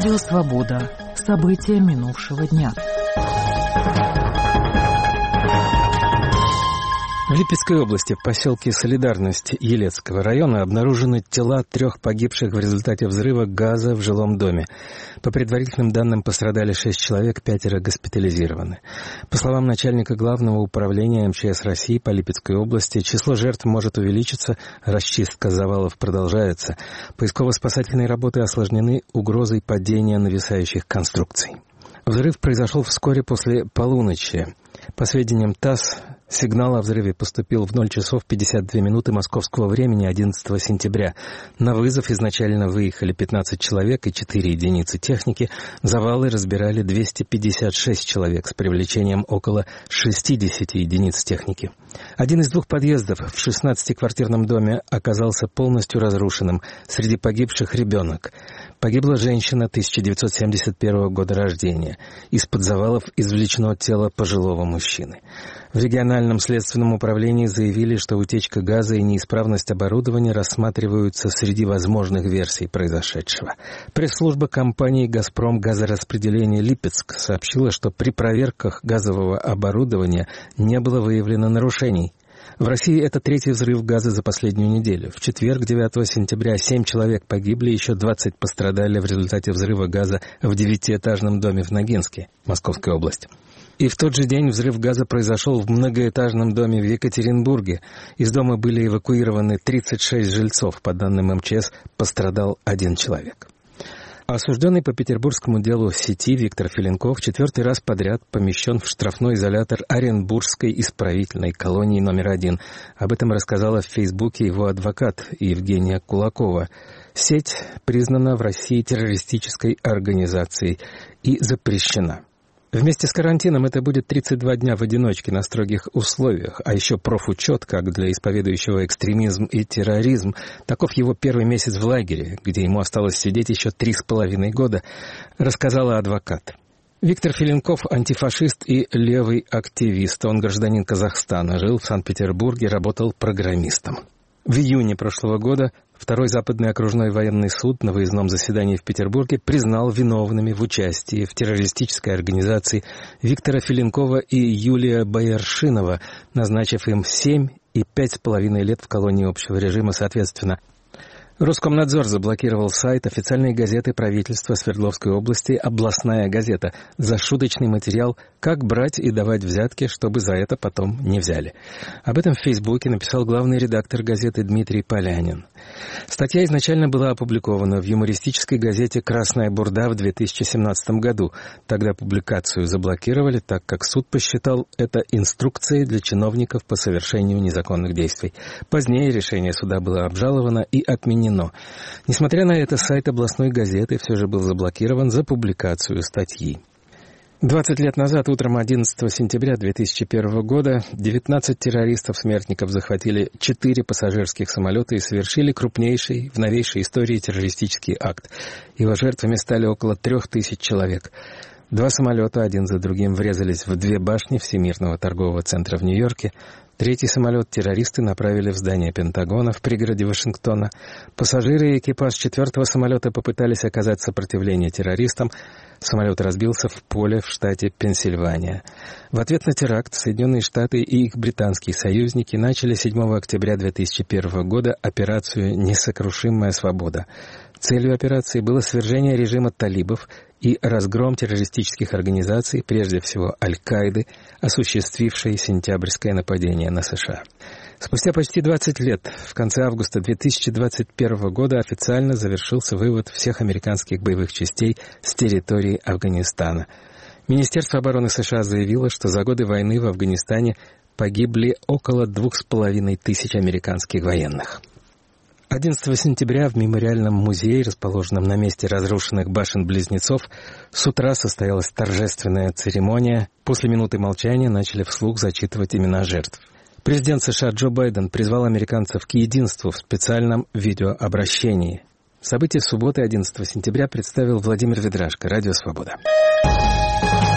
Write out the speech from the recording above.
Радио «Свобода». События минувшего дня. В Липецкой области, в поселке Солидарность Елецкого района, обнаружены тела 3 погибших в результате взрыва газа в жилом доме. По предварительным данным, пострадали 6 человек, 5 госпитализированы. По словам начальника Главного управления МЧС России по Липецкой области, число жертв может увеличиться, расчистка завалов продолжается. Поисково-спасательные работы осложнены угрозой падения нависающих конструкций. Взрыв произошел вскоре после полуночи. По сведениям ТАСС, сигнал о взрыве поступил в 0 часов 52 минуты московского времени 11 сентября. На вызов изначально выехали 15 человек и 4 единицы техники. Завалы разбирали 256 человек с привлечением около 60 единиц техники. Один из 2 подъездов в 16-квартирном доме оказался полностью разрушенным. Среди погибших ребенок. Погибла женщина 1971 года рождения. Из-под завалов извлечено тело пожилого мужчины. В региональном следственном управлении заявили, что утечка газа и неисправность оборудования рассматриваются среди возможных версий произошедшего. Пресс-служба компании «Газпром Газораспределение Липецк» сообщила, что при проверках газового оборудования не было выявлено нарушений. В России это 3-й взрыв газа за последнюю неделю. В четверг, 9 сентября, 7 человек погибли, еще 20 пострадали в результате взрыва газа в 9-этажном доме в Ногинске, Московская область. И в тот же день взрыв газа произошел в многоэтажном доме в Екатеринбурге. Из дома были эвакуированы 36 жильцов. По данным МЧС, пострадал 1 человек. Осужденный по петербургскому делу сети Виктор Филенков 4-й раз подряд помещен в штрафной изолятор Оренбургской исправительной колонии номер 1. Об этом рассказала в Фейсбуке его адвокат Евгения Кулакова. Сеть признана в России террористической организацией и запрещена. Вместе с карантином это будет 32 дня в одиночке на строгих условиях, а еще профучет, как для исповедующего экстремизм и терроризм. Таков его первый месяц в лагере, где ему осталось сидеть еще 3,5 года, рассказала адвокат. Виктор Филенков – антифашист и левый активист. Он гражданин Казахстана, жил в Санкт-Петербурге, работал программистом. В июне прошлого года Второй Западный окружной военный суд на выездном заседании в Петербурге признал виновными в участии в террористической организации Виктора Филенкова и Юлия Бояршинова, назначив им 7 и 5,5 лет в колонии общего режима соответственно. Роскомнадзор заблокировал сайт официальной газеты правительства Свердловской области «Областная газета» за шуточный материал «Как брать и давать взятки, чтобы за это потом не взяли». Об этом в Фейсбуке написал главный редактор газеты Дмитрий Полянин. Статья изначально была опубликована в юмористической газете «Красная бурда» в 2017 году. Тогда публикацию заблокировали, так как суд посчитал это инструкцией для чиновников по совершению незаконных действий. Позднее решение суда было обжаловано и отменено. Несмотря на это, сайт областной газеты все же был заблокирован за публикацию статьи. 20 лет назад, утром 11 сентября 2001 года, 19 террористов-смертников захватили 4 пассажирских самолета и совершили крупнейший в новейшей истории террористический акт. Его жертвами стали около 3000 человек. 2 самолета один за другим врезались в 2 башни Всемирного торгового центра в Нью-Йорке. 3-й самолет террористы направили в здание Пентагона в пригороде Вашингтона. Пассажиры и экипаж 4-го самолета попытались оказать сопротивление террористам. Самолет разбился в поле в штате Пенсильвания. В ответ на теракт Соединенные Штаты и их британские союзники начали 7 октября 2001 года операцию «Несокрушимая свобода». Целью операции было свержение режима талибов и разгром террористических организаций, прежде всего Аль-Каиды, осуществившей сентябрьское нападение на США. Спустя почти 20 лет, в конце августа 2021 года, официально завершился вывод всех американских боевых частей с территории Афганистана. Министерство обороны США заявило, что за годы войны в Афганистане погибли около 2500 американских военных. 11 сентября в мемориальном музее, расположенном на месте разрушенных башен-близнецов, с утра состоялась торжественная церемония. После минуты молчания начали вслух зачитывать имена жертв. Президент США Джо Байден призвал американцев к единству в специальном видеообращении. События субботы 11 сентября представил Владимир Ведрашко, Радио «Свобода».